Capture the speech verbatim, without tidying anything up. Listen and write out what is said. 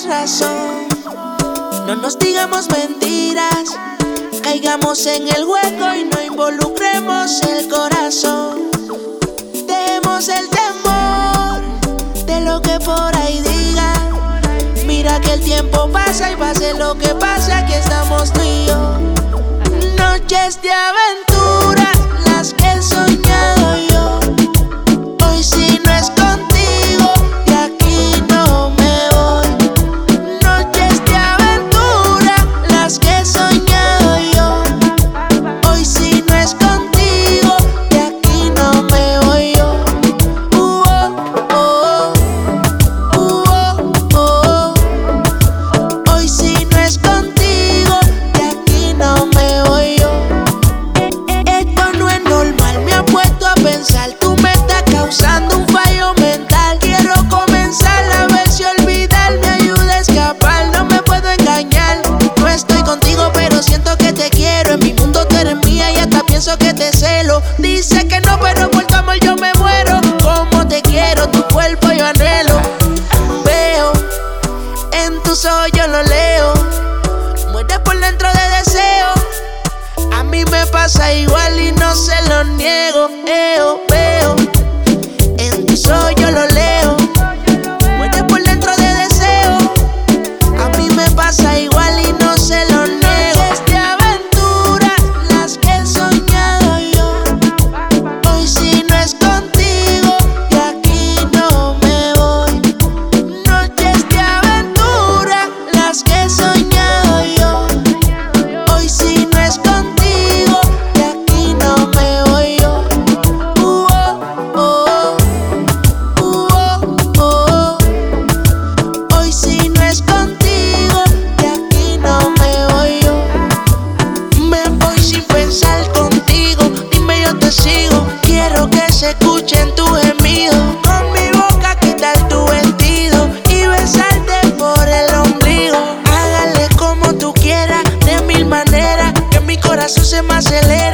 tienes razón. No nos digamos mentiras, caigamos en el hueco y no involucremos el corazón. Dejemos el temor de lo que por ahí digan. Mira que el tiempo pasa y pase lo que pase, aquí estamos tú y yo. Noches de aventura, las que he soñado yo. Hoy si no es contigo, de aquí no me voy. Noches de aventura, las que he soñado yo. Hoy si no es contigo, de aquí no me voy yo. Uh, oh, oh, uh, oh, oh. Hoy si no es contigo, de aquí no me voy yo. Esto no es normal, me ha puesto a pensar. Tú me estás causando un fallo mental. Quiero comenzar a ver si olvidar me ayuda a escapar. No me puedo engañar. No estoy contigo, pero siento que te quiero. En mi mundo tú eres mía y hasta pienso que te celo. Dice que no, pero por tu amor yo me muero. Como te quiero, tu cuerpo yo anhelo. Veo en tus ojos, yo lo leo. Mueres por dentro de deseo. A mí me pasa igual y no se lo niego. Eo, veo en tus ojos, yo lo leo. Mueres por dentro de deseo. A mí me pasa igual y no se lo niego. Noches de aventura, las que he soñado yo. Hoy si no es contigo, de aquí no me voy. Noches de aventura, las que he soñado yo. Hoy si no es contigo, de aquí no me voy yo. Uh, oh, oh, uh, oh, oh. Hoy si no es contigo, de aquí no me voy yo. Me voy sin pensar contigo, dime yo te sigo. Quiero que se escuchen tus gemidos. Con mi boca quitar tu vestido y besarte por el ombligo. Hágale como tú quieras, de mil maneras, que mi corazón se me acelera.